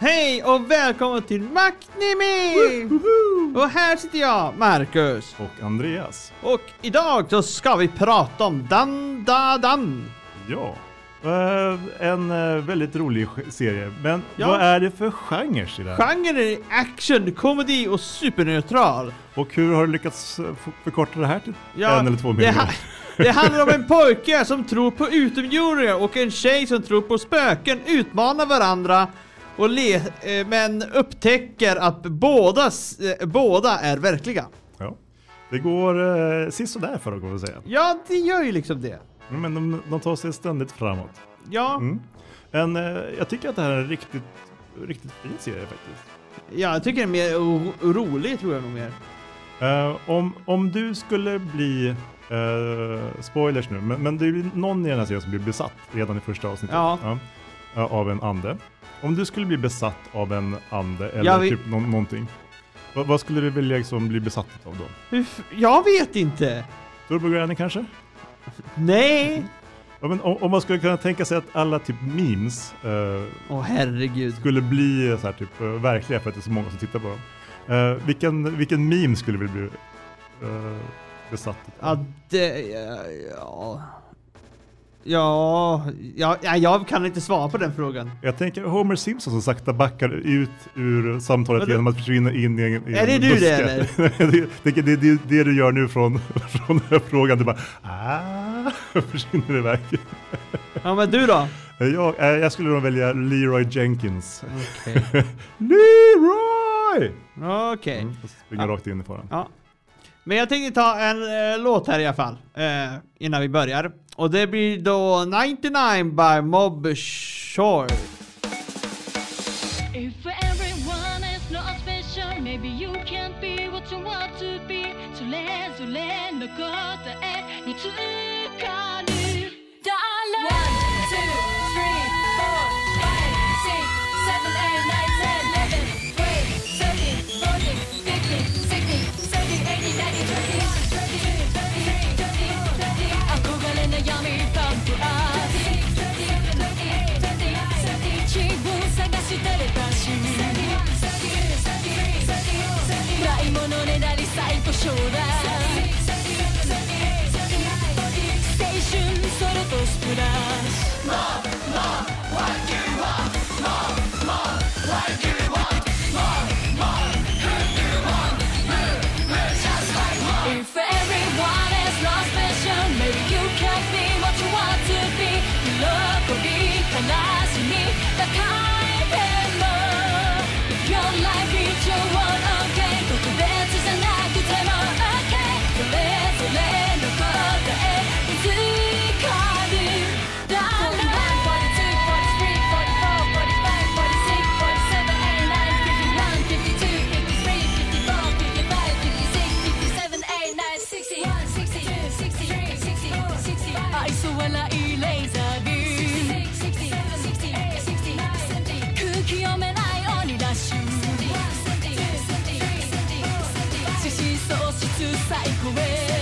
Hej och välkommen till Macknimi! Och här sitter jag, Marcus. Och Andreas. Och idag så ska vi prata om Dan. Ja, en väldigt rolig serie. Men Ja. vad är det för genrer i det här? Genren är action, komedi och superneutral. Och hur har du lyckats förkorta det här till Ja, 1 eller 2 miljoner? Det handlar om en pojke som tror på utomjordingar och en tjej som tror på spöken utmanar varandra och men upptäcker att båda är verkliga. Ja. Det går sist och där för att gå och säga. Ja, det gör ju liksom det. Men de tar sig ständigt framåt. Ja. Jag tycker att det här är en riktigt fin serie faktiskt. Ja, jag tycker den är mer rolig, tror jag nog mer. Om du skulle bli spoilers nu, men det är ju någon i den här serien som blir besatt redan i första avsnittet. Ja. Av en ande. Om du skulle bli besatt av en ande eller typ någonting, vad skulle du vilja liksom bli besatt av då? Jag vet inte. Turbo Granny kanske? Nej. Ja, men om man skulle kunna tänka sig att alla typ memes Herregud. skulle bli så här typ verkliga för att det är så många som tittar på dem. Vilken meme skulle vi bli besatt av? Ja, jag kan inte svara på den frågan. Jag tänker Homer Simpson som sakta backar ut ur samtalet genom att försvinna in i en är det du buske. det eller? det du gör nu från den här frågan. Du bara, försvinner iväg. Ja, men du då? Jag skulle nog välja Leroy Jenkins. Okej. Leroy! Okej. Springer rakt in i faran. Ja. Men jag tänkte ta en låt här i alla fall. Innan vi börjar. Och det blir då 99 by Mob Shore. If everyone is not special, maybe you can't be what you want to be. Så länge något gott är ni tycker nu. Dollar! 1, 2, 3, 4, 5, 6, 7, 8, 9, 10, 11, 12, 13, 14, 15, 16, 17, 18, 19, 20, 憧れの闇パンプアップ自分探してれたしないものねだり最高将来青春それとスプラッシュ More like you want More like you want More who you want Move just like more If everyone is not special Maybe you can't be what you want to be 喜び悲しみ抱えても Your life is your own okay 特別じゃなくても okay それぞれの答え見つかる Dollar 42, 43, 44, 45, 46, 47, 89, 50, 51, 52, 53, 54, 55, 56, 57, 89, 60 61, 62, 63, 64, 愛想笑いレーザービーム空気読めない鬼ラッシュ獅子喪失最高へ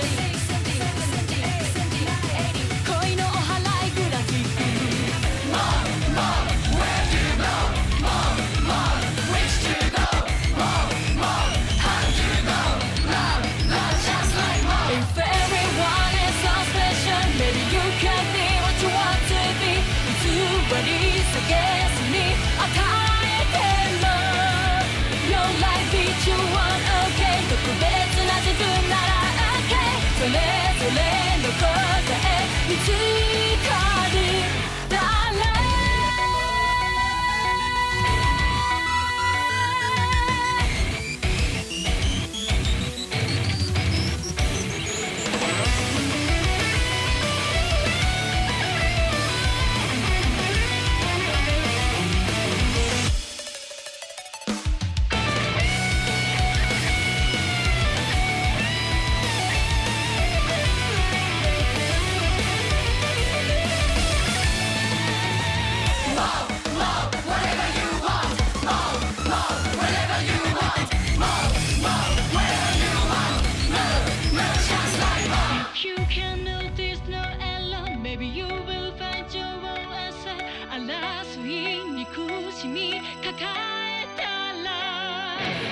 恋のお祓いグラフィック More where you go More which to go More how you go Love just like more If everyone is so special Maybe you can be what you want to be 偽り下げずに与えても Your life is your one okay 特別な自分なら okay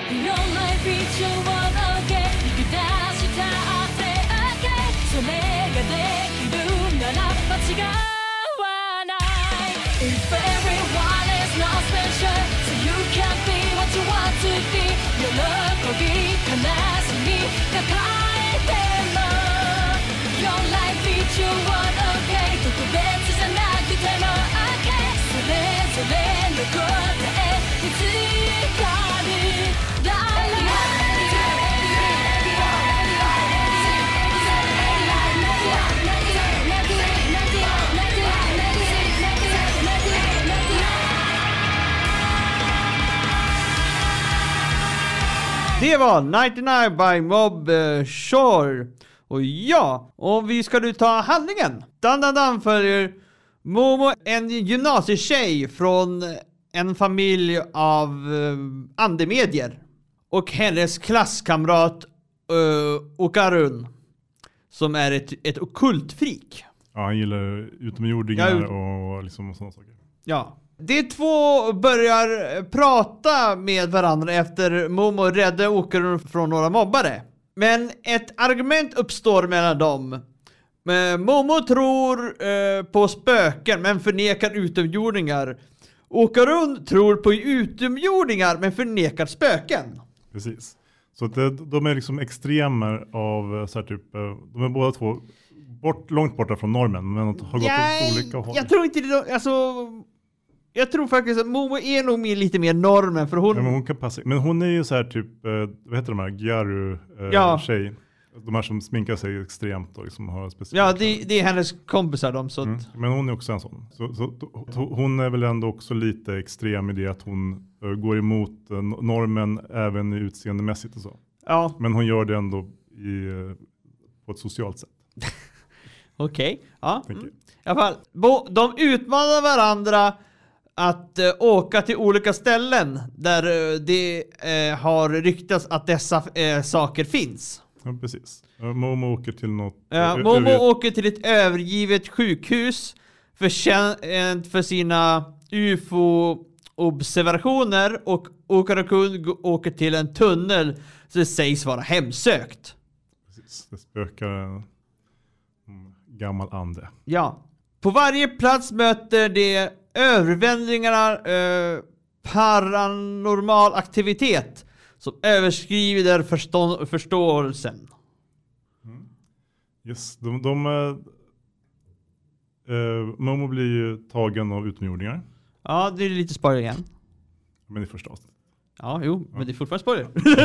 Your life is your one okay 引き出した汗明けそれができるなら間違わない If everyone is not special So you can be what you want to be 喜び悲しみ抱えても Your life is your one okay 特別じゃなくても okay それぞれの答え見つかる Det var 99 by Mob Shore. Och ja, och vi ska nu ta handlingen. Dan följer Momo, en gymnasietjej från en familj av andemedier. Och hennes klasskamrat Okarun, som är ett ockultfreak. Ja, han gillar utomjordingar och liksom sådana saker. Ja. De två börjar prata med varandra efter Momo räddade Okarun från några mobbare. Men ett argument uppstår mellan dem. Momo tror på spöken men förnekar utomjordingar. Okarun tror på utomjordingar men förnekar spöken. Precis. Så att de är liksom extremer av så här typ, de är båda två långt borta från normen men har gått åt olika håll. Jag tror inte det, alltså jag tror faktiskt att Momo är nog lite mer normen för hon... Ja, men hon kan passa. Men hon är ju så här typ, vad heter de här? Gyaru tjej. De här som sminkar sig extremt och liksom har speciellt. Ja, det är hennes kompisar de så att... Men hon är också en sån. Så hon är väl ändå också lite extrem i det att hon går emot normen även utseendemässigt och så. Ja. Men hon gör det ändå på ett socialt sätt. Okej. Ja. I alla fall, de utmanar varandra att åka till olika ställen där det har ryktats att dessa saker finns. Ja, precis. Momo åker till något... Momo åker till ett övergivet sjukhus för sina UFO-observationer och Okarun åker till en tunnel som sägs vara hemsökt. Precis, det spökar en gammal ande. Ja. På varje plats möter det övervändningarna paranormal aktivitet som överskrider förståelsen. Yes, Momo blir ju tagen av utomjordingar. Ja, det är lite spoiler igen. Men det är förstås. Ja, jo, men det är fortfarande spoiler.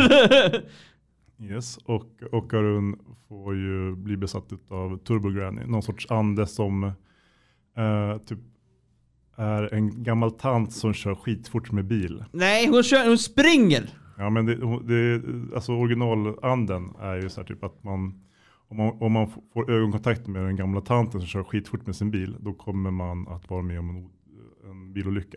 Yes, och Okarun får ju bli besatt av Turbo Granny. Någon sorts ande som typ är en gammal tant som kör skitfort med bil. Nej, hon springer. Ja, men alltså originalanden är ju så här typ att om man får ögonkontakt med den gamla tanten som kör skitfort med sin bil, då kommer man att vara med om en bilolycka.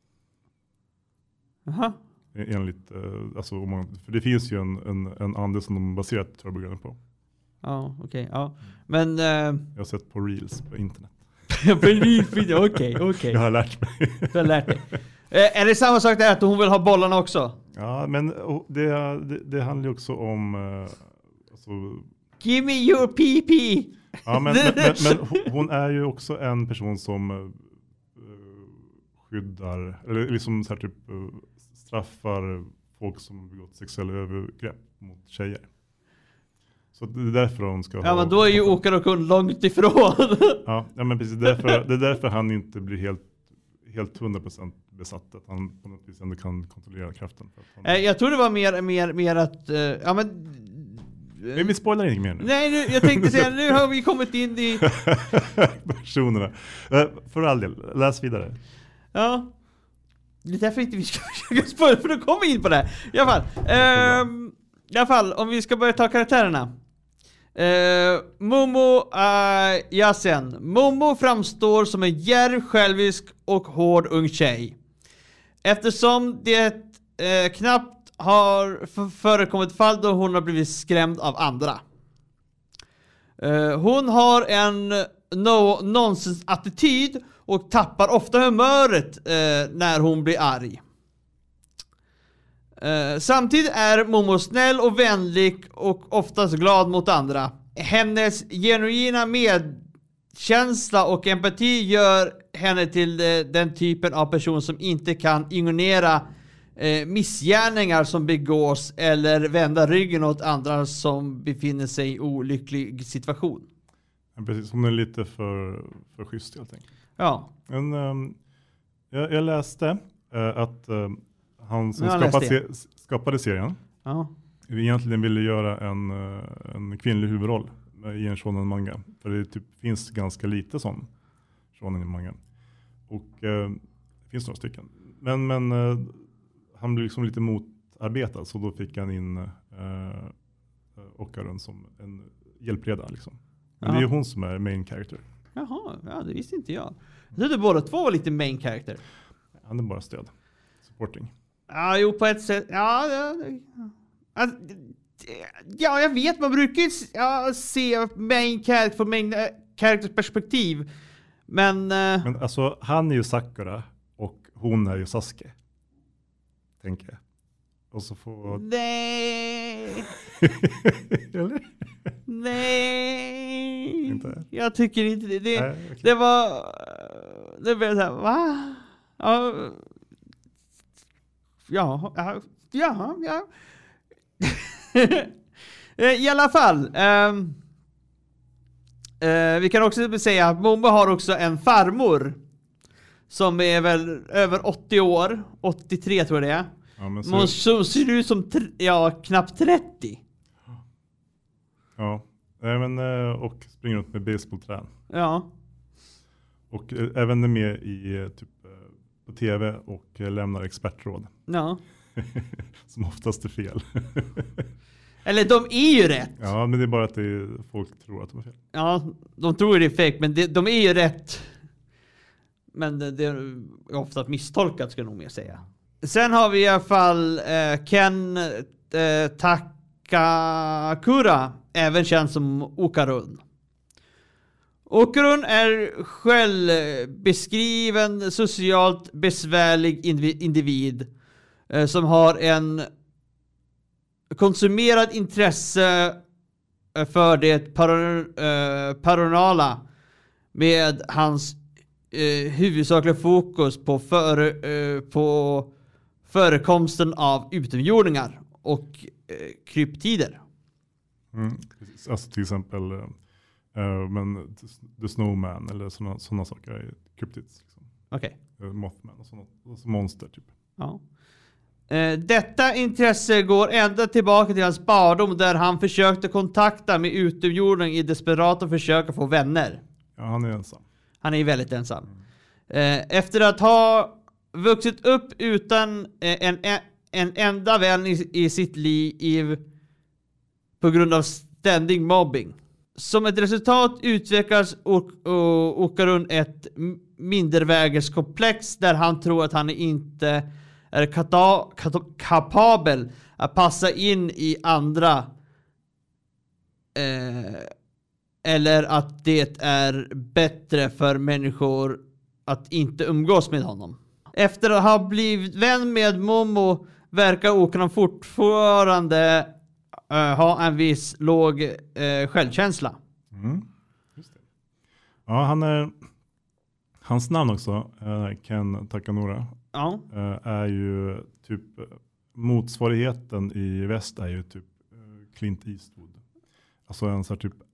Aha. Enligt, alltså för det finns ju en ande som de baserat Turbo Granny på. Ja, okej. Ja. Men jag har sett på reels på internet. Okej. Jag har lärt mig. Du har lärt dig. Är det samma sak där att hon vill ha bollarna också? Ja, men det handlar ju också om alltså, give me your PP. Ja, men hon är ju också en person som skyddar eller liksom så här typ straffar folk som begått sexuella övergrepp mot tjejer. Så det är därför hon ska men då är ju Okarun långt ifrån. Ja, men precis. Det är därför han inte blir helt 100% besatt. Att han på något vis ändå kan kontrollera kraften. Jag tror det var mer att... Men vi spoilar inget mer nu. Nej, jag tänkte säga, nu har vi kommit in i... personerna. För all del, läs vidare. Ja. Det är därför inte vi ska försöka spoila, för då kommer vi in på det. I alla fall, om vi ska börja ta karaktärerna. Momo Yasen. Momo framstår som en djärv, självisk och hård ung tjej. Eftersom det knappt har förekommit fall då hon har blivit skrämd av andra. Hon har en nonsens-attityd och tappar ofta humöret när hon blir arg. Samtidigt är Momo snäll och vänlig och oftast glad mot andra. Hennes genuina medkänsla och empati gör henne till den typen av person som inte kan ignorera missgärningar som begås eller vända ryggen åt andra som befinner sig i olycklig situation. Ja, precis, hon är lite för schysst helt enkelt. Ja. Men, jag läste att han som skapade serien egentligen ville göra en kvinnlig huvudroll i en shonen manga. För det typ finns ganska lite sån shonen manga. Och det finns några stycken. Men han blev liksom lite motarbetad, så då fick han in Okarun som en hjälpreda liksom. Men det är ju hon som är main character. Jaha, ja, det visste inte jag. Jag trodde båda två var lite main character. Han är bara stöd. Supporting. Ja, jo, på ett sätt. Ja, jag vet. Man brukar ju se main character från main characters perspektiv. Men alltså, han är ju Sakura och hon är ju Sasuke. Tänker jag. Och så får... Nej. Eller? Nej. Inte? Jag tycker inte det. Nej, okay. Det var så här, va? Ja. I alla fall. Vi kan också säga att Momo har också en farmor som är väl över 80 år. 83 tror jag det är. Ja, men Hon ser ut som knappt 30. Ja, men, och springer runt med baseballträn. Ja. Och även är med i typ på tv och lämnar expertråd. Ja. Som oftast är fel. Eller de är ju rätt. Ja, men det är bara att folk tror att de är fel. Ja, de tror det är fake, men de är ju rätt. Men det är ofta misstolkat, ska jag nog mer säga. Sen har vi i alla fall Ken Takakura, även känd som Okarun. Okarun är självbeskriven socialt besvärlig individ som har en konsumerad intresse för det paranormala med hans huvudsakliga fokus på förekomsten av utomjordingar och kryptider. Alltså till exempel men The Snowman eller såna saker är kryptids. Liksom. Okej. Mothman och såna monster typ. Ja. Detta intresse går ända tillbaka till hans barndom där han försökte kontakta med utomjordingar i desperata försök att få vänner. Ja, han är ensam. Han är väldigt ensam. Efter att ha vuxit upp utan en enda vän i sitt liv på grund av ständig mobbing. Som ett resultat utvecklas Okarun ett mindervärdeskomplex där han tror att han inte är kapabel att passa in i andra eller att det är bättre för människor att inte umgås med honom. Efter att ha blivit vän med Momo verkar Okarun fortfarande ha en viss låg självkänsla. Just det. Ja, hans namn också, Ken Takanora, är ju typ motsvarigheten i väst är ju typ Clint Eastwood. Alltså en sån här typ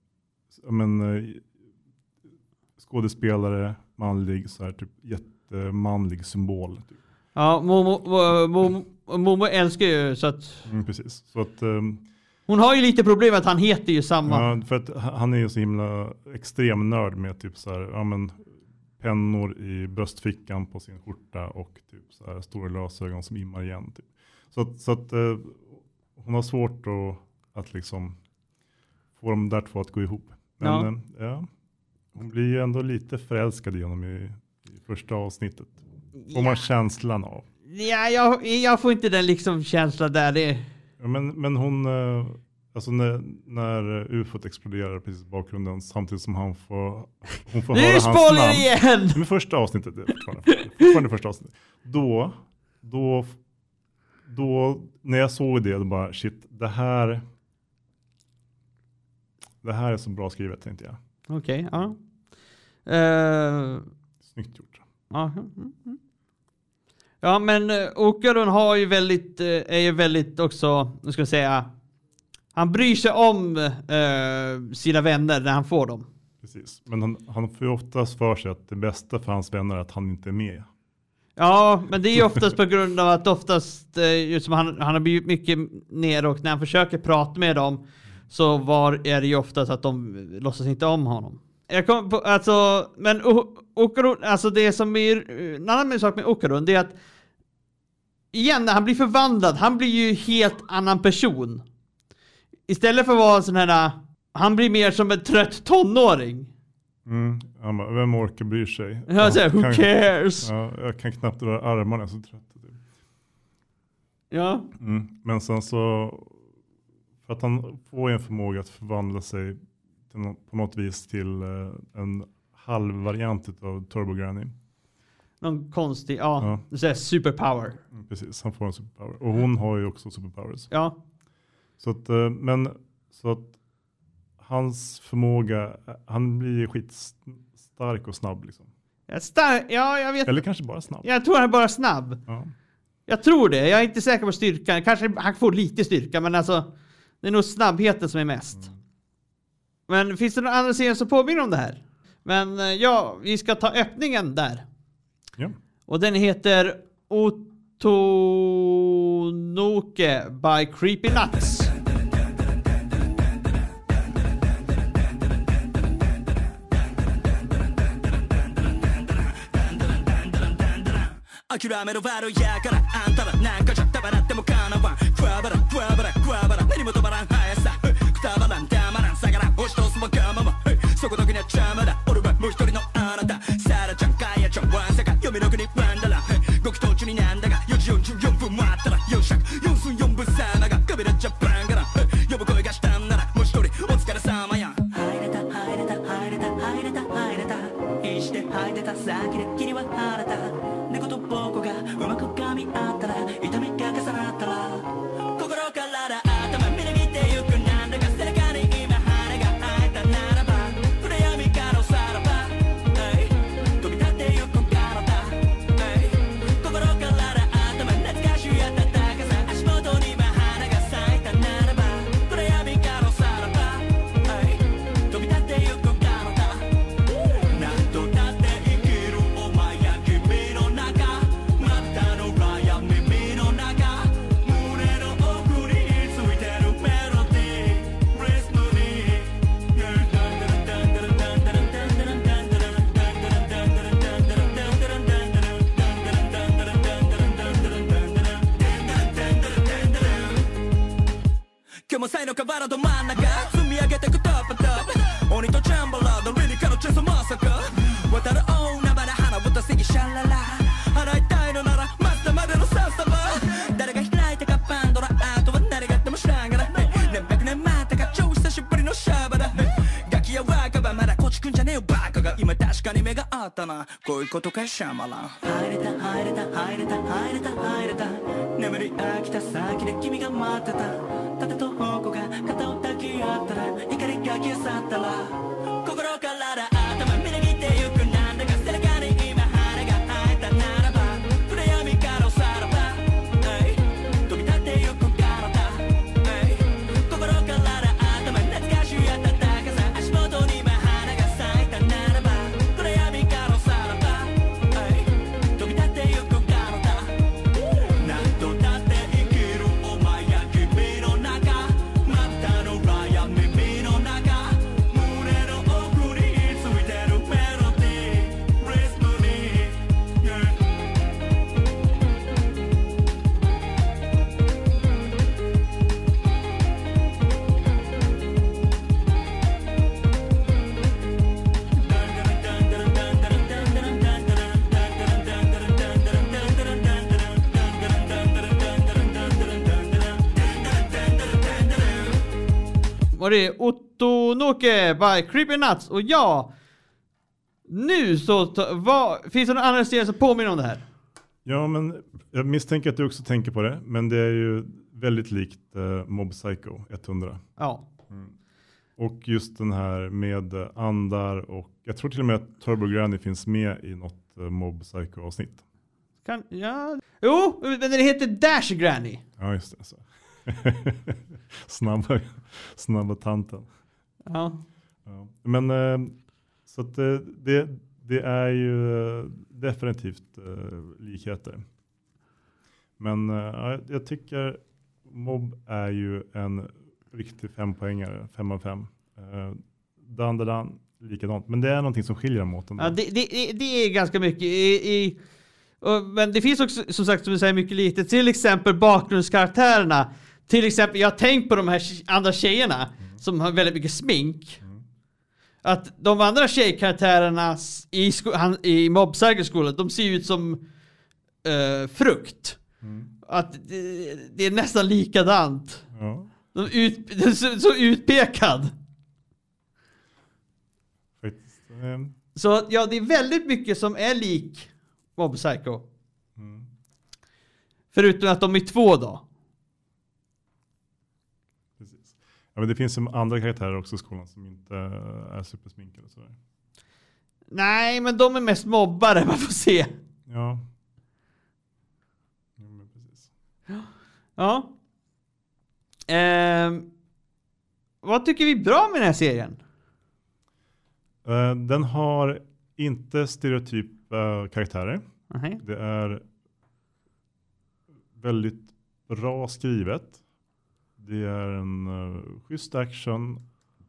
skådespelare, manlig, så här typ jättemanlig symbol. Typ. Ja, Momo älskar ju så att... precis. Så att... hon har ju lite problem att han heter ju samma. Ja, för att han är ju så himla extrem nörd med typ så här, pennor i bröstfickan på sin skjorta och typ så här stora glasögon som immar igen. Typ. Så att hon har svårt att liksom få de där två att gå ihop. Men hon blir ju ändå lite förälskad i honom i första avsnittet. Får man känslan av. Ja, jag får inte den liksom känslan där. Det... Ja, men hon... Alltså när UFOt exploderar precis i bakgrunden samtidigt som hon får höra hans namn. Men första avsnittet är fortfarande första avsnittet. Då då när jag såg det, då bara shit, det här är så bra skrivet, tänkte jag. Okej, ja. Snyggt gjort. Ja. Ja, men Okarun har ju är ju väldigt också, nu ska jag säga, han bryr sig om sina vänner när han får dem. Precis, men han får ju oftast för sig att det bästa för hans vänner är att han inte är med. Ja, men det är ju oftast på grund av att oftast, just som han har blivit mycket ner, och när han försöker prata med dem så är det ju oftast att de låtsas inte om honom. Jag kom på, alltså, men Okarun, alltså det som är en annan sak med Okarun, det är att igen, när han blir förvandlad, han blir ju helt annan person. Istället för att vara en sån här, han blir mer som en trött tonåring. Vem orkar bryr sig? Jag säger, who cares? Ja, jag kan knappt dra armarna, jag är så trött. Typ. Ja. Men sen så, för att han får en förmåga att förvandla sig på något vis till en halvvariant av Turbo Granny. Någon konstig, det säger superpower. Precis, han får en superpower. Och hon har ju också superpowers. Ja. Så att hans förmåga, han blir skitstark och snabb liksom. Jag vet. Eller kanske bara snabb. Jag tror han är bara snabb. Ja. Jag tror det. Jag är inte säker på styrkan. Kanske han får lite styrka, men alltså det är nog snabbheten som är mest. Men finns det några andra serier som påminner om det här? Men ja, vi ska ta öppningen där. Ja. Och den heter Otonoke by Creepy Nuts. 諦めろ悪いやからあんたらなんかじゃたばなってもかなわんクワバラクワバラクワバラ何も止まらん速さくたばらんたまらん下がらん押し通すもかままそこだけには邪魔だ俺はもう一人のあなたサラちゃんカヤちゃんワンサカ読みの国ワンダラごき途中になんだが4時44分待ったら4尺4分4分さなが壁でジャパンから呼ぶ声がしたんならもう一人お疲れ様や入れた入れた入れた入れた入れたいして入ってた先で霧は晴れた猫と僕がうまく噛み合ったら痛みが重なったら心からだ頭みなぎってゆくなんだか背中に今羽が生えたならば暗闇からさらば飛び立ってゆく体心からだ頭懐かしい暖かさ足元に今花が咲いたならば暗闇からさらば飛び立ってゆく体何とだって生きるお前や君の中またの裏や耳の中胸の奥についてるメロディーリズムに今日も才の河原ど真ん中積み上げてくトップトップ鬼とチャンバラードリリカのチェスまさか渡る大海原花ぶたすぎシャララ払いたいのならマスターまでのサッサバ誰が開いたかパンドラあとは誰がっても知らんがら何百年待ったか超久しぶりのシャバだガキや若葉まだこっちくんじゃねえよバカが今確かに目があったなこういうことかシャマラン入れた入れた入れた入れた入れた眠り飽きた先で君が待ってた盾と矛が肩を抱き合ったら怒りが消え去ったら心からだ頭みなぎってゆくなんだか背中に今羽が生えたならば暗闇からさらば飛び立ってゆく体心からだ頭懐かしい暖かさ足元に今花が咲いたならば暗闇からさらば飛び立ってゆく体何度だって生きるお前や君の中またの裏や耳の中胸の奥についてるメロディーリズムに Och det är Otonoke by Creepy Nuts. Och ja, nu så finns det några andra serier som påminner om det här? Ja, men jag misstänker att du också tänker på det. Men det är ju väldigt likt Mob Psycho 100. Ja. Och just den här med andar och jag tror till och med att Turbo Granny finns med i något Mob Psycho-avsnitt. Jo, men det heter Dash Granny. Ja, just det. Så. snabba tanten. Ja. Ja. Men så att det är ju definitivt likheter. Men jag tycker Mob är ju en riktig 5-poängare, 5 av 5. Dan, likadant. Men det är någonting som skiljer dem åt. Ja, det är ganska mycket. Men det finns också, som sagt, som du säger, mycket lite. Till exempel bakgrundskaraktärerna. Till exempel, jag har tänkt på de här andra tjejerna som har väldigt mycket smink. Att de andra tjejkaraktärerna i Mob Psycho-skolan, de ser ut som frukt. Att det är nästan likadant. Ja. De är så utpekad. Faktiskt. Så ja, det är väldigt mycket som är lik Mob Psycho. Förutom att de är 2 då. Precis. Ja, men det finns ju andra karaktärer också i skolan som inte är supersminkade och sådär. Nej, men de är mest mobbare, man får se. Ja. Men precis. Ja. Vad tycker vi är bra med den här serien? Den har inte stereotypa karaktärer. Nej. Det är väldigt bra skrivet. Det är en schysst action.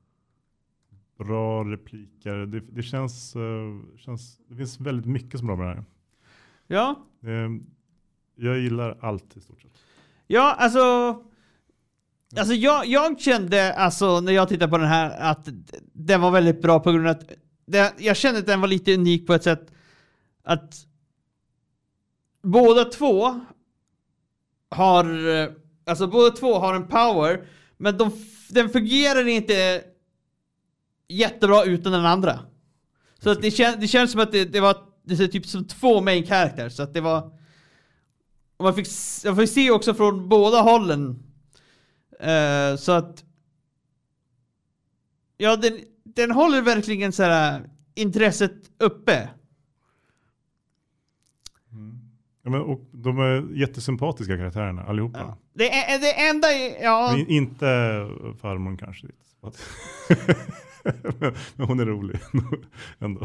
Bra repliker. Det känns det finns väldigt mycket som är bra med det här. Ja. Jag gillar allt i stort sett. Ja, alltså jag kände alltså när jag tittade på den här att den var väldigt bra på grund av att jag kände att den var lite unik på ett sätt att båda två har en power, men den fungerar inte jättebra utan den andra. Så att det känns som att det var typ som 2 main characters, så att det var, och man fick se också från båda hållen. Så att ja, den håller verkligen så här intresset uppe. Ja, men, och de är jättesympatiska karaktärerna allihopa. Ja. Det enda ja. Men inte farmor kanske lite. Men hon är rolig ändå.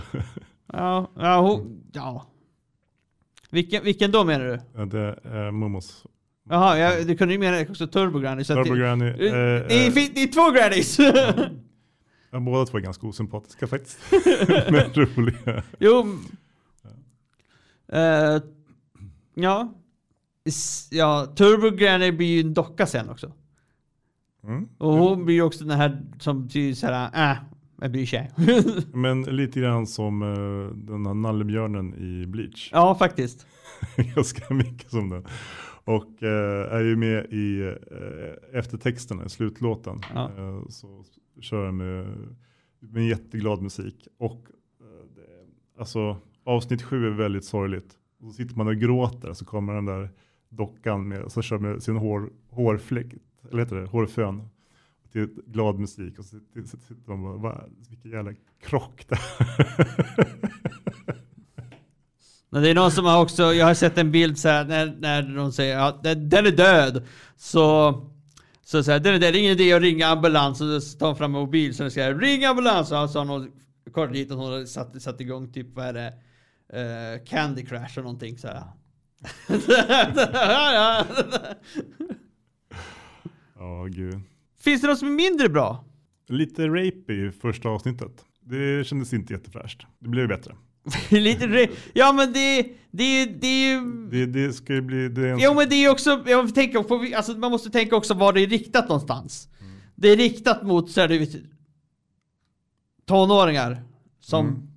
Ja. Vilken då menar du? Ja, det är Momos. Jaha, du kunde ju mena också Turbo Granny. Turbo Granny. Det är 2 Grannies. Ja, båda 2 är ganska osympatiska faktiskt. Men roliga. Jo. Ja. Ja, Turbo Granny blir ju en docka sen också. Och hon blir ju också den här som blir så här, jag bryr sig. Men lite grann som den här nallebjörnen i Bleach. Ja, faktiskt. Ganska mycket som den. Och är ju med i eftertexterna, i slutlåten. Ja. Så kör den med jätteglad musik. Och alltså avsnitt 7 är väldigt sorgligt. Och så sitter man och gråter, så kommer den där dockan med, så kör med sin hårfläkt, eller heter det, hårfön till glad musik, och så sitter de och bara, vilken jävla krock det. Men det är någon som har också, jag har sett en bild så här när de säger att den är död, så här, den är död, det är ingen idé att ringa ambulans, och så tar de fram en mobil så de säger ring ambulans, och så har någon kort dit och hon har satt igång typ, vad är det, Candy Crush och någonting så här. Ja, gud. Finns det något som är mindre bra? Lite rape i första avsnittet. Det kändes inte jättefräscht. Det blev bättre. Lite ja, men det ska ju bli det. Jo, men det är också, jag tänker på, alltså man måste tänka också var det är riktat någonstans. Det är riktat mot så här, du vet, tonåringar som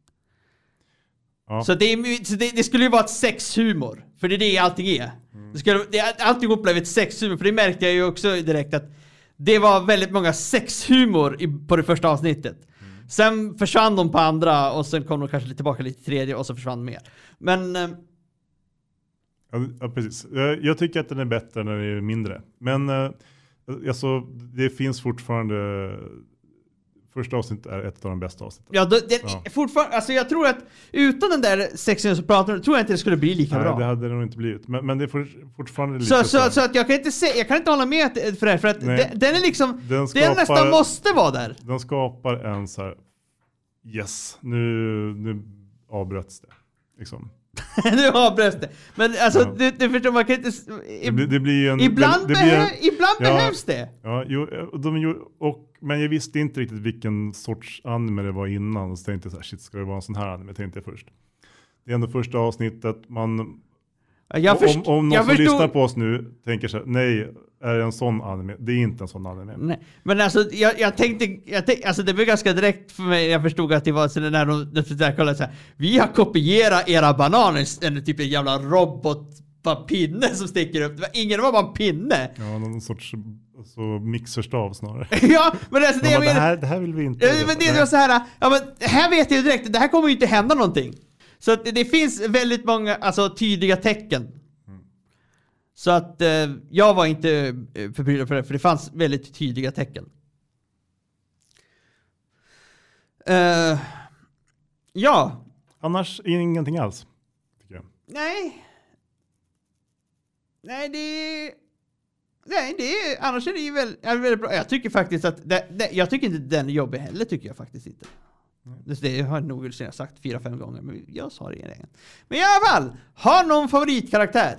Ja. så det skulle ju vara ett sexhumor, för det är det allting är. Allting upplevt sexhumor, för det märkte jag ju också direkt att det var väldigt många sexhumor på det första avsnittet. Sen försvann de på andra, och sen kom de kanske tillbaka lite tredje, och så försvann mer. Men Ja, precis. Jag tycker att den är bättre när det är mindre. Men alltså, det finns fortfarande... Första avsnittet är ett av de bästa avsnitten. Ja, fortfarande, alltså jag tror att utan den där sexen som pratar tror jag inte det skulle bli lika bra. Nej, det hade det nog inte blivit. Men det är fortfarande lite så att jag kan inte hålla med för det här, för att den är liksom den nästan måste vara där. Den skapar en så här yes, nu avbröts det liksom. Nu avbröts det. Men alltså du förstår, man kan inte det blir ju en, ibland behövs det. Ja, men jag visste inte riktigt vilken sorts anime det var innan. Så tänkte jag så här, shit, ska det vara en sån här anime? Tänkte jag först. Det är ändå första avsnittet. Om någon som lyssnar på oss nu tänker så här, nej, är det en sån anime? Det är inte en sån anime. Nej. Men alltså, jag tänkte alltså det var ganska direkt för mig. Jag förstod att det var så när de kollade så här, vi har kopierat era bananer, en typ en jävla robotpinne som sticker upp. Ingen var bara en pinne. Ja, någon sorts mixerstav snarare. Ja, men alltså det här vill vi inte. Men det var så här, ja men här vet jag ju direkt, det här kommer ju inte hända någonting. Så att det finns väldigt många tydliga tecken. Så att jag var inte förbryllad för det, för det fanns väldigt tydliga tecken. Ja. Annars ingenting alls, tycker jag. Annars är det ju väldigt bra. Jag tycker faktiskt att jag tycker inte den är jobbig heller, tycker jag faktiskt inte. Det har jag nog sagt 4-5 gånger, men jag sa det igen. Men i alla fall, har någon favoritkaraktär?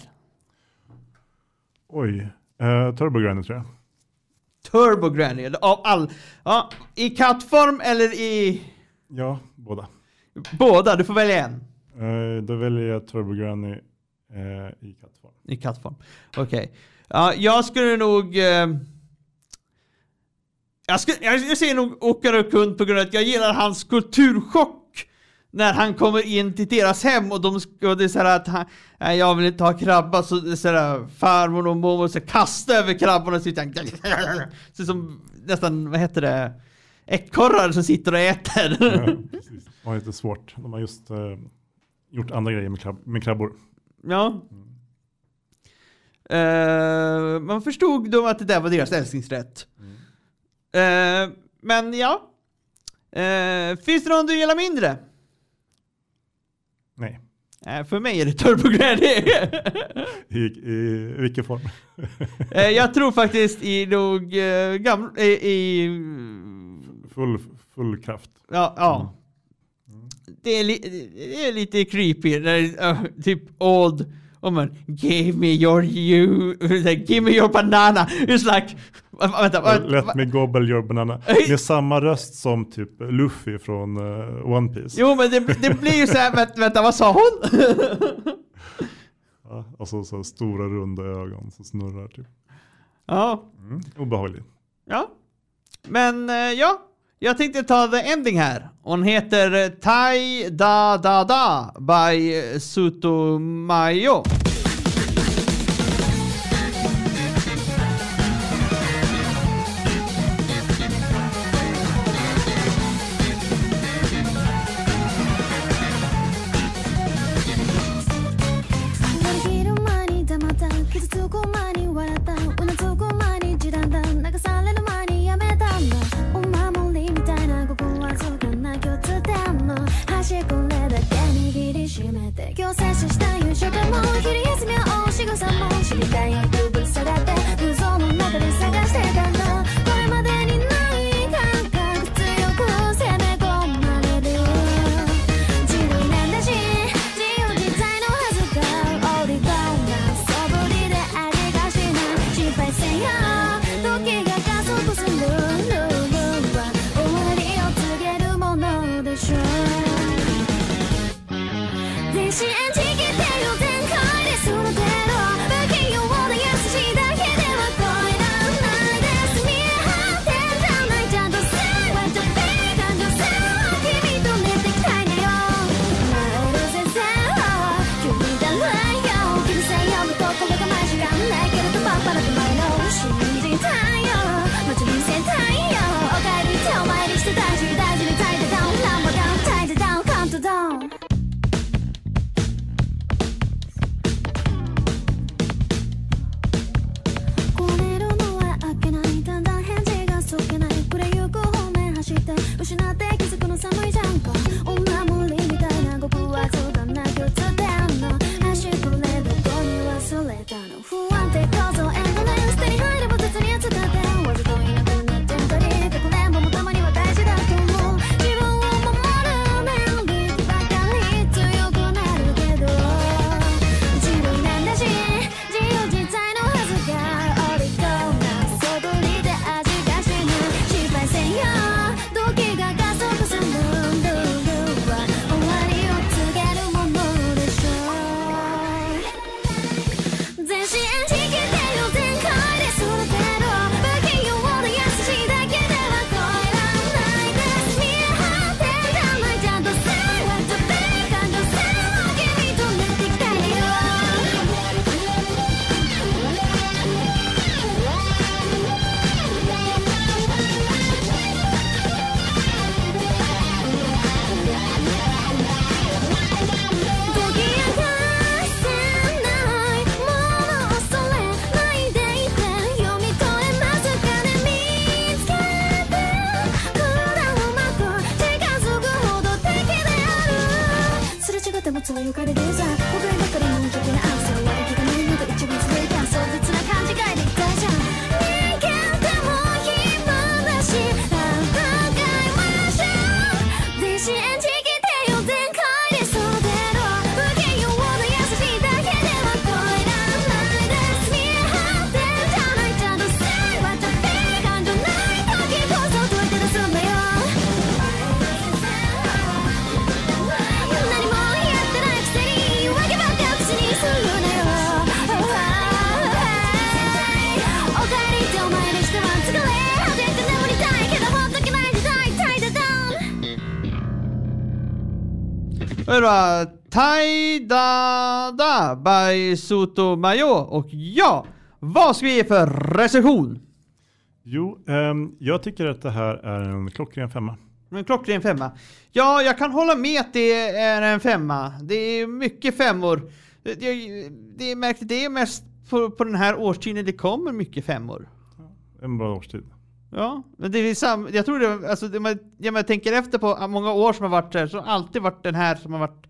Oj, Turbo Granny tror jag. Turbo Granny, i kattform eller i... Ja, båda. Båda, du får välja en. Då väljer jag Turbo Granny i kattform. I kattform, okej. Ja, jag skulle nog... Jag ser nog Okura-kun på grund av att jag gillar hans kulturchock när han kommer in till deras hem och det är så här att jag vill inte ha krabba, så det är så här, farmor och mormor så kastar över krabborna och sitter så som nästan, vad heter det, ekorrar som sitter och äter. Ja, precis. Det var lite svårt. De har just gjort andra grejer med krabbor. Ja. Man förstod då att det där var deras älsklingsrätt. Men ja. Finns det någon du gillar mindre? Nej. För mig är det Turbo Granny. I vilken form? Jag tror faktiskt i nog full kraft. Ja. Det är lite creepy när typ old woman, give me your banana. It's like vänta, let me gobble your banana. Med samma röst som typ Luffy från One Piece. Jo, men det blir ju så här, vänta, vad sa hon? Ja, alltså så stora runda ögon som snurrar typ. Ja. Obehagligt. Ja. Men jag tänkte ta the ending här. Hon heter Tai Da Da Da by Sutomayo. 電子演じきてよ全開でその程度たの不安定構造エンドレス手に入れば筒に扱ってわざといなくなってみたりかくれんぼもたまには大事だと思う自分を守る便利ばかり強くなるけど自分なんだし自由自在のはずが折り込んだ外にで味がしぬ失敗せんよ時が加速するルールは終わりを告げるものでしょう全身演じきてよ全開でするけど不器用で優しいだけでは超えられないです見え張ってるじゃないちゃんとせいはちょっと感情性を君と寝てきたいよ解き明かせないもの恐れないでいて読み取れますかね見つけて空をまく近づくほど敵であるすれ違っても強い彼でさ僕らばかり無邪気なアクセルは息がないのが一番強いから壮絶な勘違いでいたじゃん人間でも暇だし戦いましょう電子演じきてよ全開でそう出ろ不器用で優しいだけでは超えられないです見え張ってるじゃないちゃんとせいはちょっと感情ない時こそ解いて出すんだよ何もやってないくせに言い訳ばっか口にするなよおかえりってお前にしては疲れ果てて眠りたいけどほっとけない時代タイダダン Det var Taidada by Sotomayor. Och ja, vad ska vi ge för recension? Jo, jag tycker att det här är en klockren 5. En klockren 5. Ja, jag kan hålla med att det är en 5. Det är mycket 5:or. Det är märkligt, det är mest på den här årstiden det kommer mycket 5:or. En bra årstid. Ja, men det är samma. Jag tror det, alltså jag tänker efter på många år som har varit här, så har alltid varit den här som har varit.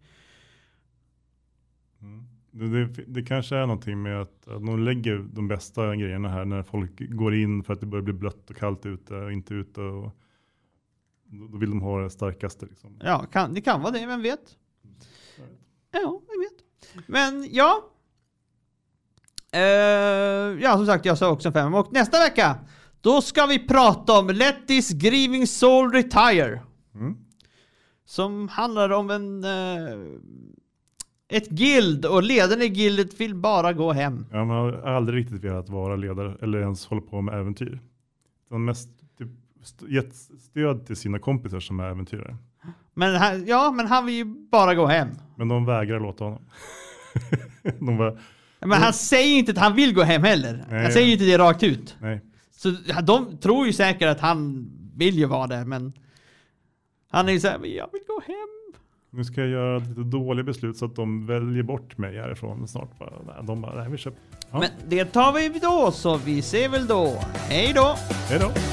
Det kanske är någonting med att de lägger de bästa grejerna här när folk går in för att det börjar bli blött och kallt ute och inte ute, och då vill de ha det starkaste liksom. Ja, det kan vara det, vem vet? Ja, vem vet. Men ja. Ja, som sagt, jag sa också 5. Och nästa vecka då ska vi prata om Let This Grieving Soul Retire. Som handlar om ett guild, och ledaren i guildet vill bara gå hem. Ja, man har aldrig riktigt velat vara ledare eller ens hålla på med äventyr. De mest typ gett stöd till sina kompisar som är äventyrare. Men han vill ju bara gå hem. Men de vägrar låta honom. Men han säger inte att han vill gå hem heller. Nej, han säger ju inte det rakt ut. Nej. Så de tror ju säkert att han vill ju vara det, men han är ju såhär, jag vill gå hem. Nu ska jag göra lite dåliga beslut så att de väljer bort mig härifrån snart. De bara, nej, vi köper. Ja. Men det tar vi då, så vi ser väl då. Hej då! Hej då!